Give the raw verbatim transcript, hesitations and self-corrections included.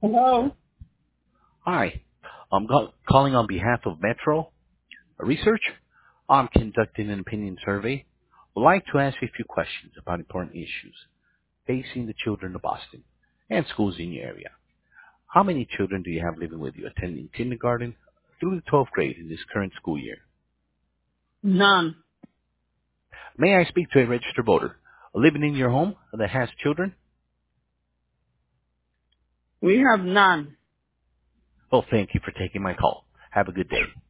Hello? Hi. I'm call- calling on behalf of Metro Research. I'm conducting an opinion survey. I'd like to ask you a few questions about important issues facing the children of Boston and schools in your area. How many children do you have living with you attending kindergarten through the twelfth grade in this current school year? None. May I speak to a registered voter living in your home that has children? We have none. Well, thank you for taking my call. Have a good day.